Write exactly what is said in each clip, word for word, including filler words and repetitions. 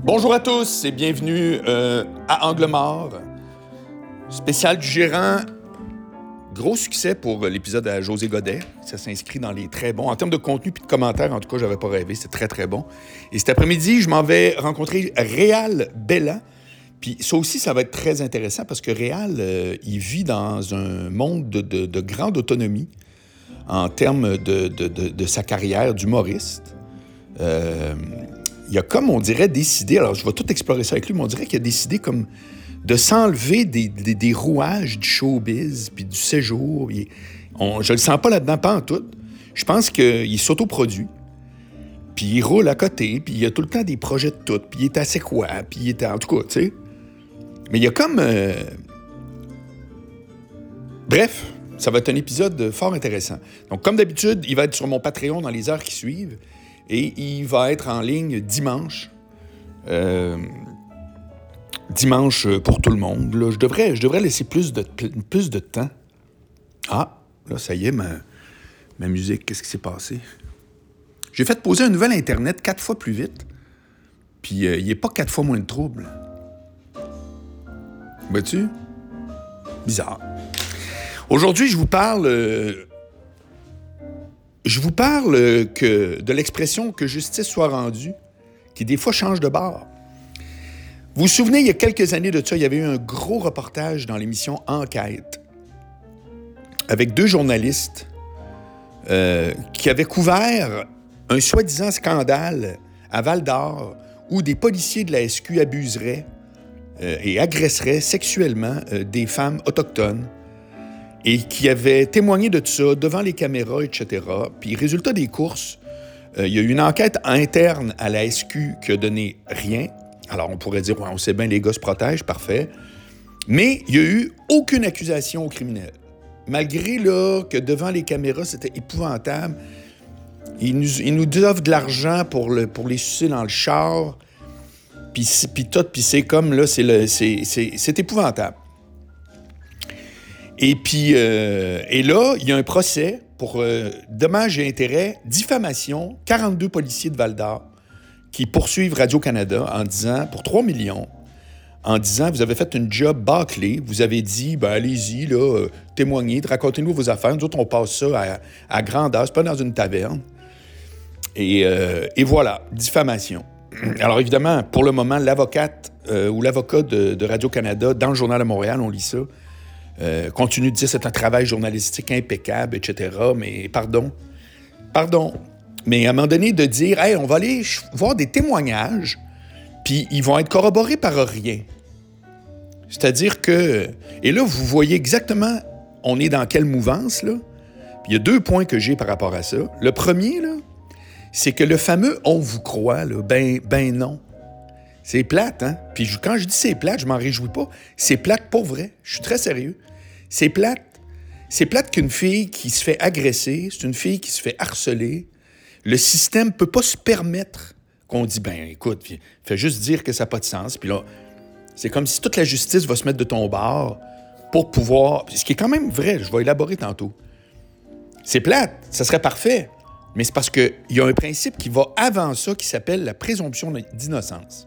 Bonjour à tous et bienvenue euh, à Angle mort. Spécial du gérant. Gros succès pour l'épisode à José Godet. Ça s'inscrit dans les très bons. En termes de contenu et de commentaires, en tout cas, j'avais pas rêvé. C'était très, très bon. Et cet après-midi, je m'en vais rencontrer Réal Belland. Puis ça aussi, ça va être très intéressant parce que Réal, euh, il vit dans un monde de, de, de grande autonomie en termes de, de, de, de sa carrière d'humoriste. Euh, il a comme, on dirait, décidé, alors je vais tout explorer ça avec lui, mais on dirait qu'il a décidé comme de s'enlever des, des, des rouages du showbiz puis du séjour. Il, on, je le sens pas là-dedans, pas en tout. Je pense qu'il s'autoproduit, puis il roule à côté, puis il a tout le temps des projets de tout, puis il est assez quoi, puis il est en tout cas, tu sais. Mais il y a comme... Euh... Bref, ça va être un épisode fort intéressant. Donc, comme d'habitude, il va être sur mon Patreon dans les heures qui suivent. Et il va être en ligne dimanche. Euh, dimanche pour tout le monde. Là, je, devrais, je devrais laisser plus de, plus de temps. Ah, là, ça y est, ma, ma musique, qu'est-ce qui s'est passé? J'ai fait poser un nouvel Internet quatre fois plus vite. Puis euh, il n'est pas quatre fois moins de trouble. Vois-tu? Bizarre. Aujourd'hui, je vous parle... Euh, Je vous parle que de l'expression « que justice soit rendue », qui des fois change de bord. Vous vous souvenez, il y a quelques années de ça, il y avait eu un gros reportage dans l'émission Enquête avec deux journalistes euh, qui avaient couvert un soi-disant scandale à Val-d'Or où des policiers de la S Q abuseraient euh, et agresseraient sexuellement euh, des femmes autochtones et qui avait témoigné de tout ça devant les caméras, et cetera. Puis, résultat des courses, euh, il y a eu une enquête interne à la S Q qui a donné rien. Alors, on pourrait dire, ouais, on sait bien, les gars se protègent, parfait. Mais il n'y a eu aucune accusation aux criminels. Malgré là, que devant les caméras, c'était épouvantable. Ils nous, ils nous offrent de l'argent pour, le, pour les sucer dans le char. Puis, puis tout, puis c'est comme, là, c'est, le, c'est, c'est, c'est épouvantable. Et puis, euh, et là, il y a un procès pour euh, dommages et intérêts, diffamation, quarante-deux policiers de Val-d'Or qui poursuivent Radio-Canada en disant, pour trois millions, en disant, vous avez fait une job bâclée, vous avez dit, ben allez-y, là, euh, témoignez, racontez-nous vos affaires, nous autres, on passe ça à, à grande heure, c'est pas dans une taverne. Et, euh, et voilà, diffamation. Alors évidemment, pour le moment, l'avocate euh, ou l'avocat de, de Radio-Canada, dans le Journal de Montréal, on lit ça, Euh, continue de dire que c'est un travail journalistique impeccable, et cetera. Mais pardon, pardon. Mais à un moment donné, de dire, hey, on va aller voir des témoignages, puis ils vont être corroborés par rien. C'est-à-dire que... Et là, vous voyez exactement, on est dans quelle mouvance, là. Puis il y a deux points que j'ai par rapport à ça. Le premier, là, c'est que le fameux « on vous croit », là, ben, ben non. C'est plate, hein? Puis quand je dis c'est plate, je m'en réjouis pas. C'est plate pour vrai. Je suis très sérieux. C'est plate. C'est plate qu'une fille qui se fait agresser, c'est une fille qui se fait harceler. Le système peut pas se permettre qu'on dit, ben écoute, fais juste dire que ça n'a pas de sens. Puis là, c'est comme si toute la justice va se mettre de ton bord pour pouvoir... Ce qui est quand même vrai, je vais élaborer tantôt. C'est plate, ça serait parfait. Mais c'est parce qu'il y a un principe qui va avant ça qui s'appelle la présomption d'innocence.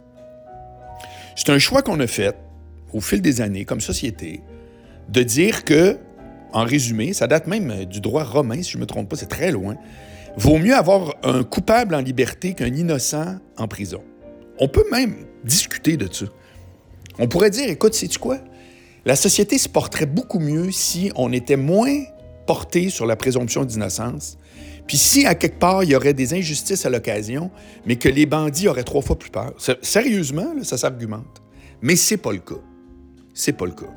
C'est un choix qu'on a fait au fil des années, comme société, de dire que, en résumé, ça date même du droit romain, si je ne me trompe pas, c'est très loin, vaut mieux avoir un coupable en liberté qu'un innocent en prison. On peut même discuter de ça. On pourrait dire, écoute, sais-tu quoi? La société se porterait beaucoup mieux si on était moins porté sur la présomption d'innocence, puis si, à quelque part, il y aurait des injustices à l'occasion, mais que les bandits auraient trois fois plus peur. Sérieusement, là, ça s'argumente. Mais c'est pas le cas. C'est pas le cas.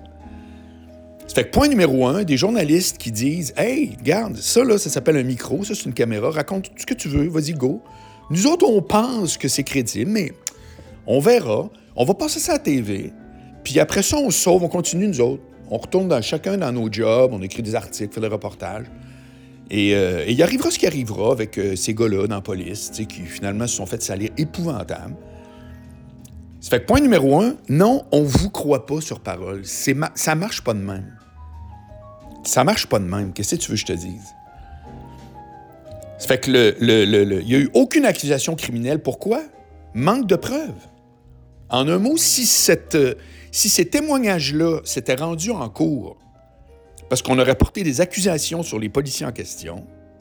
Ça fait que point numéro un, des journalistes qui disent « Hey, regarde, ça, là, ça s'appelle un micro, ça, c'est une caméra, raconte ce que tu veux, vas-y, go. » Nous autres, on pense que c'est crédible, mais on verra. On va passer ça à la T V, puis après ça, on se sauve, on continue, nous autres. On retourne dans, chacun dans nos jobs, on écrit des articles, fait des reportages. Et, euh, et il arrivera ce qui arrivera avec euh, ces gars-là dans la police, qui finalement se sont fait salir épouvantable. Ça fait que point numéro un, non, on vous croit pas sur parole. C'est ma- ça marche pas de même. Ça marche pas de même. Qu'est-ce que tu veux que je te dise? Ça fait que le, le, le, le, il y a eu aucune accusation criminelle. Pourquoi? Manque de preuves. En un mot, si, cette, si ces témoignages-là s'étaient rendus en cours parce qu'on aurait porté des accusations sur les policiers en question,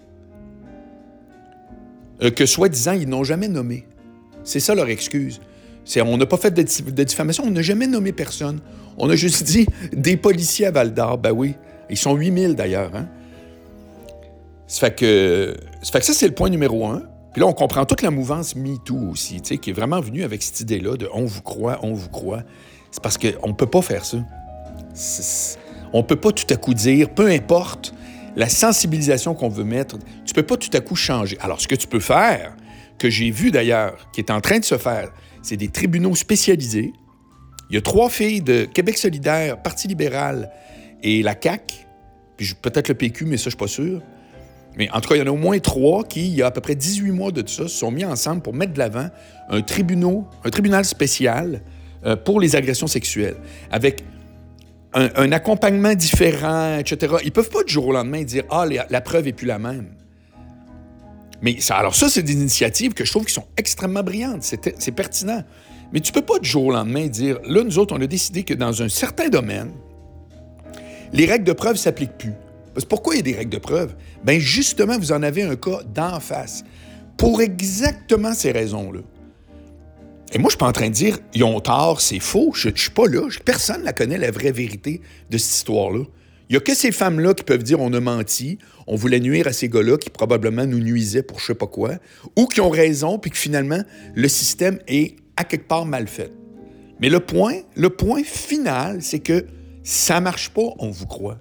euh, que soi-disant, ils n'ont jamais nommé. C'est ça leur excuse. C'est, on n'a pas fait de, de diffamation, on n'a jamais nommé personne. On a juste dit des policiers à Val-d'Or. Ben oui, ils sont huit mille d'ailleurs. Hein? Ça fait que ça, fait que ça, c'est le point numéro un. Puis là, on comprend toute la mouvance MeToo aussi, tu sais, qui est vraiment venue avec cette idée-là de « on vous croit, on vous croit ». C'est parce qu'on ne peut pas faire ça. C'est, on ne peut pas tout à coup dire, peu importe la sensibilisation qu'on veut mettre, tu ne peux pas tout à coup changer. Alors, ce que tu peux faire, que j'ai vu d'ailleurs, qui est en train de se faire, c'est des tribunaux spécialisés. Il y a trois filles de Québec solidaire, Parti libéral et la C A Q, puis peut-être le P Q, mais ça, je ne suis pas sûr. Mais en tout cas, il y en a au moins trois qui, il y a à peu près dix-huit mois de ça, se sont mis ensemble pour mettre de l'avant un, tribunal, un tribunal spécial euh, pour les agressions sexuelles, avec un, un accompagnement différent, et cetera. Ils ne peuvent pas du jour au lendemain dire « Ah, la, la preuve n'est plus la même ». Mais ça, alors ça, c'est des initiatives que je trouve qui sont extrêmement brillantes, c'est, c'est pertinent. Mais tu ne peux pas du jour au lendemain dire « Là, nous autres, on a décidé que dans un certain domaine, les règles de preuve ne s'appliquent plus ». Parce que pourquoi il y a des règles de preuve? Bien, justement, vous en avez un cas d'en face. Pour exactement ces raisons-là. Et moi, je ne suis pas en train de dire « ils ont tort, c'est faux ». Je ne suis pas là. Personne ne la connaît, la vraie vérité de cette histoire-là. Il n'y a que ces femmes-là qui peuvent dire « on a menti, on voulait nuire à ces gars-là qui probablement nous nuisaient pour je ne sais pas quoi », ou qui ont raison, puis que finalement, le système est à quelque part mal fait. Mais le point, le point final, c'est que ça ne marche pas, on vous croit.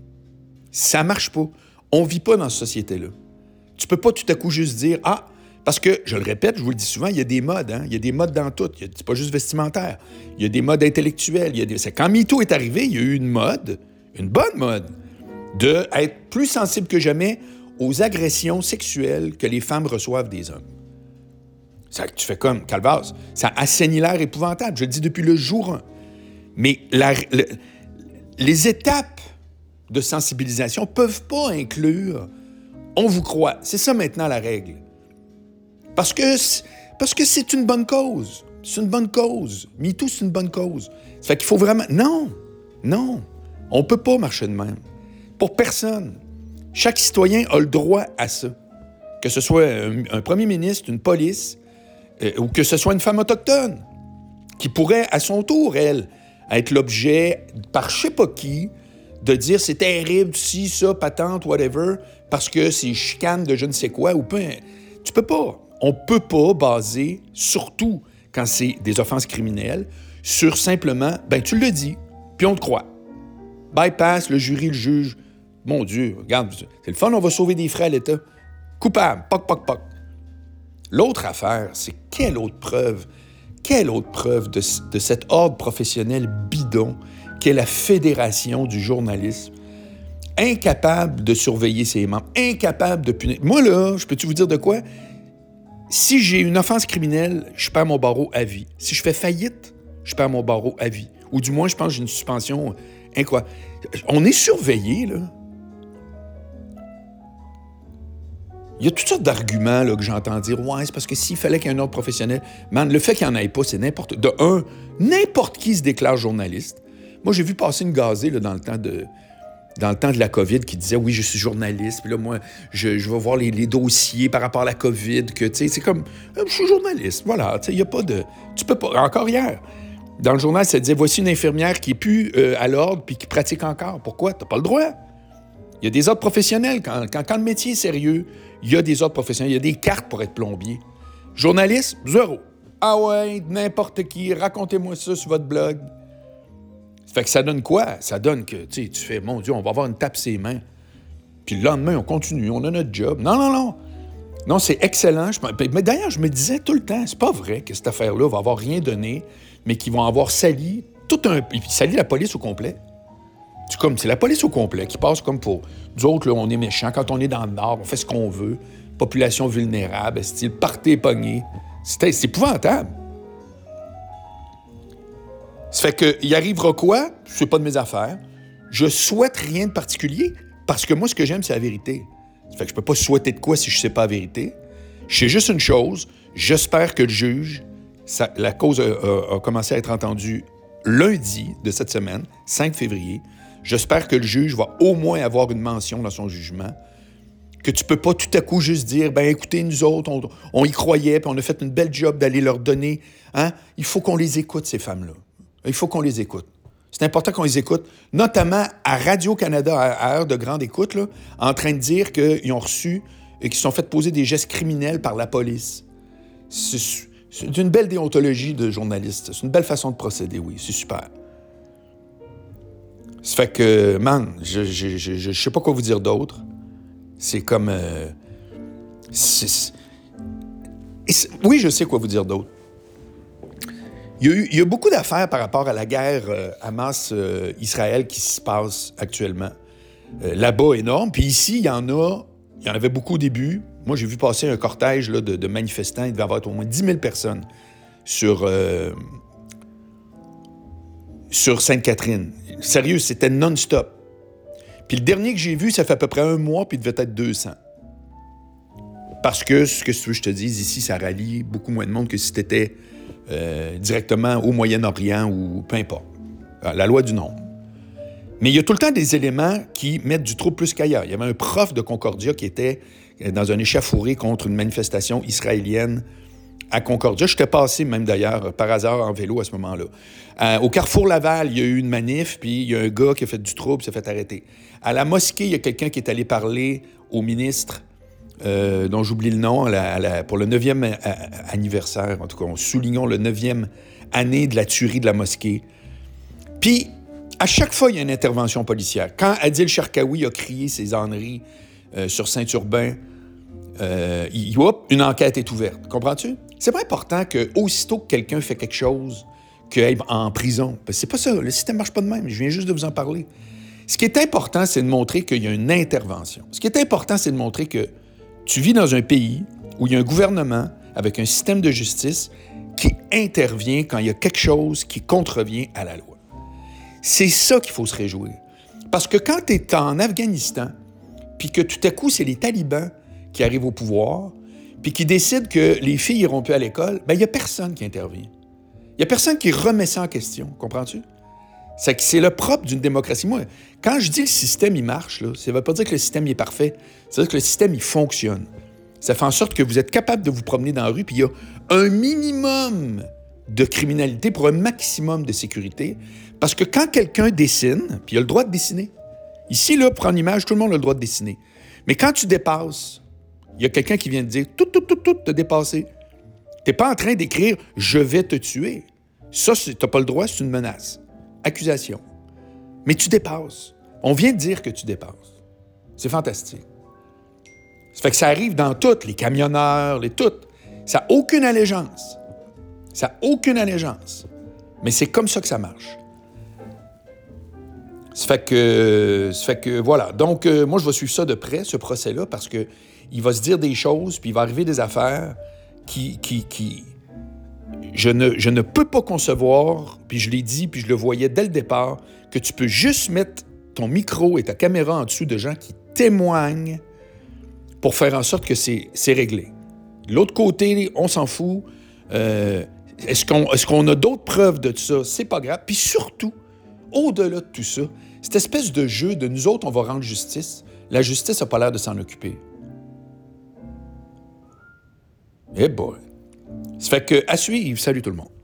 Ça marche pas. On ne vit pas dans cette société-là. Tu peux pas tout à coup juste dire « Ah, parce que, je le répète, je vous le dis souvent, il y a des modes, hein? Il y a des modes dans tout. Il y a, c'est pas juste vestimentaire. Il y a des modes intellectuels. Il y a des... c'est, quand MeToo est arrivé, il y a eu une mode, une bonne mode, d'être plus sensible que jamais aux agressions sexuelles que les femmes reçoivent des hommes. Ça, tu fais comme, Calvas, ça assainit l'air épouvantable. Je le dis depuis le jour un. Mais la, le, les étapes de sensibilisation ne peuvent pas inclure « on vous croit ». C'est ça maintenant la règle. Parce que, parce que c'est une bonne cause. C'est une bonne cause. MeToo, c'est une bonne cause. Ça fait qu'il faut vraiment... Non, non, on ne peut pas marcher de même. Pour personne. Chaque citoyen a le droit à ça. Que ce soit un, un premier ministre, une police, euh, ou que ce soit une femme autochtone, qui pourrait, à son tour, elle, être l'objet, par je ne sais pas qui, de dire c'est terrible, si, ça, patente, whatever, parce que c'est chicane de je ne sais quoi, ou peu. Tu peux pas. On peut pas baser, surtout quand c'est des offenses criminelles, sur simplement, ben tu le dis, puis on te croit. Bypass, le jury, le juge. Mon Dieu, regarde, c'est le fun, on va sauver des frais à l'État. Coupable, poc, poc, poc. L'autre affaire, c'est quelle autre preuve, quelle autre preuve de, de cet ordre professionnel bidon qu'est la Fédération du journalisme, incapable de surveiller ses membres, incapable de punir. Moi, là, je peux-tu vous dire de quoi? Si j'ai une offense criminelle, je perds mon barreau à vie. Si je fais faillite, je perds mon barreau à vie. Ou du moins, je pense que j'ai une suspension incroyable. On est surveillé, là. Il y a toutes sortes d'arguments là, que j'entends dire « Ouais, c'est parce que s'il fallait qu'il y ait un ordre professionnel... » Man, le fait qu'il n'y en ait pas, c'est n'importe... De un, n'importe qui se déclare journaliste. Moi, j'ai vu passer une gazée là, dans le temps de... Dans le temps de la COVID, qui disait « Oui, je suis journaliste, puis là, moi, je, je vais voir les, les dossiers par rapport à la COVID, que, tu sais, c'est comme, euh, je suis journaliste, voilà, tu sais, il n'y a pas de... Tu peux pas... Encore hier, dans le journal, ça disait « Voici une infirmière qui est plus euh, à l'ordre, puis qui pratique encore. » Pourquoi? T'as pas le droit. Il y a des ordres professionnels. Quand, quand, quand le métier est sérieux, il y a des ordres professionnels, il y a des cartes pour être plombier. Journaliste, zéro. Ah ouais, n'importe qui, racontez-moi ça sur votre blog. Fait que ça donne quoi? Ça donne que, tu sais, tu fais, mon Dieu, on va avoir une tape ses mains. Puis le lendemain, on continue, on a notre job. Non, non, non. Non, c'est excellent. Je, mais d'ailleurs, je me disais tout le temps, c'est pas vrai que cette affaire-là va avoir rien donné, mais qu'ils vont avoir sali tout un... Puis sali la police au complet. C'est comme, c'est la police au complet qui passe comme pour... Nous autres, là, on est méchants. Quand on est dans le Nord, on fait ce qu'on veut. Population vulnérable, style, partez pogné. C'est, c'est épouvantable. Ça fait qu'il arrivera quoi? C'est pas de mes affaires. Je souhaite rien de particulier parce que moi, ce que j'aime, c'est la vérité. Ça fait que je peux pas souhaiter de quoi si je sais pas la vérité. Je sais juste une chose. J'espère que le juge Ça, la cause a, a, a commencé à être entendue lundi de cette semaine, cinq février. J'espère que le juge va au moins avoir une mention dans son jugement, que tu peux pas tout à coup juste dire, ben écoutez, nous autres, on, on y croyait, puis on a fait une belle job d'aller leur donner. Hein? Il faut qu'on les écoute, ces femmes-là. Il faut qu'on les écoute. C'est important qu'on les écoute, notamment à Radio-Canada, à, à heure de grande écoute, là, en train de dire qu'ils ont reçu et qu'ils se sont fait poser des gestes criminels par la police. C'est, c'est une belle déontologie de journaliste. C'est une belle façon de procéder, oui. C'est super. Ça fait que, man, je, je, je, je sais pas quoi vous dire d'autre. C'est comme... Euh, c'est, c'est, c'est, oui, je sais quoi vous dire d'autre. Il y a, eu, il y a beaucoup d'affaires par rapport à la guerre euh, Hamas-Israël euh, qui se passe actuellement. Euh, là-bas, énorme. Puis ici, il y en a... Il y en avait beaucoup au début. Moi, j'ai vu passer un cortège là, de, de manifestants. Il devait y avoir au moins dix mille personnes sur, euh, sur Sainte-Catherine. Sérieux, c'était non-stop. Puis le dernier que j'ai vu, ça fait à peu près un mois, puis il devait être deux cents. Parce que, ce que tu veux que je te dise, ici, ça rallie beaucoup moins de monde que si t'étais euh, directement au Moyen-Orient ou peu importe. La loi du nombre. Mais il y a tout le temps des éléments qui mettent du trouble plus qu'ailleurs. Il y avait un prof de Concordia qui était dans un échauffouré contre une manifestation israélienne à Concordia. J'étais passé même d'ailleurs par hasard en vélo à ce moment-là. Euh, au Carrefour Laval, il y a eu une manif, puis il y a un gars qui a fait du trouble, s'est fait arrêter. À la mosquée, il y a quelqu'un qui est allé parler au ministre, euh, dont j'oublie le nom, à la, à la, pour le neuvième a, a, anniversaire, en tout cas, soulignons le neuvième année de la tuerie de la mosquée. Puis, à chaque fois, il y a une intervention policière. Quand Adil Sharkawi a crié ses âneries euh, sur Saint-Urbain, euh, il, hop, une enquête est ouverte. Comprends-tu? C'est pas important qu'aussitôt que quelqu'un fait quelque chose, qu'il aille en prison. Parce que c'est pas ça. Le système marche pas de même. Je viens juste de vous en parler. Ce qui est important, c'est de montrer qu'il y a une intervention. Ce qui est important, c'est de montrer que tu vis dans un pays où il y a un gouvernement avec un système de justice qui intervient quand il y a quelque chose qui contrevient à la loi. C'est ça qu'il faut se réjouir. Parce que quand tu es en Afghanistan, puis que tout à coup, c'est les talibans qui arrivent au pouvoir, puis qui décident que les filles iront plus à l'école, bien, il n'y a personne qui intervient. Il n'y a personne qui remet ça en question, comprends-tu? C'est que c'est le propre d'une démocratie. Moi, quand je dis le système, il marche, là, ça ne veut pas dire que le système il est parfait. Ça veut dire que le système, il fonctionne. Ça fait en sorte que vous êtes capable de vous promener dans la rue, puis il y a un minimum de criminalité pour un maximum de sécurité. Parce que quand quelqu'un dessine, puis il a le droit de dessiner. Ici, là, pour en image, tout le monde a le droit de dessiner. Mais quand tu dépasses, il y a quelqu'un qui vient te dire « tout, tout, tout, tout, t'as dépassé ». Tu n'es pas en train d'écrire « je vais te tuer ». Ça, tu n'as pas le droit, c'est une menace. Accusation. Mais tu dépasses. On vient de dire que tu dépasses. C'est fantastique. Ça fait que ça arrive dans toutes, les camionneurs, les toutes. Ça n'a aucune allégeance. Ça n'a aucune allégeance. Mais c'est comme ça que ça marche. Ça fait que, ça fait que voilà. Donc, euh, moi, je vais suivre ça de près, ce procès-là, parce que il va se dire des choses, puis il va arriver des affaires qui... qui, qui je, ne, je ne peux pas concevoir, puis je l'ai dit, puis je le voyais dès le départ, que tu peux juste mettre ton micro et ta caméra en dessous de gens qui témoignent pour faire en sorte que c'est, c'est réglé. De l'autre côté, on s'en fout. Euh, est-ce qu'on, est-ce qu'on a d'autres preuves de ça? C'est pas grave. Puis surtout, au-delà de tout ça, cette espèce de jeu de nous autres, on va rendre justice, la justice n'a pas l'air de s'en occuper. Eh boy. Ça fait que, à suivre. Salut tout le monde.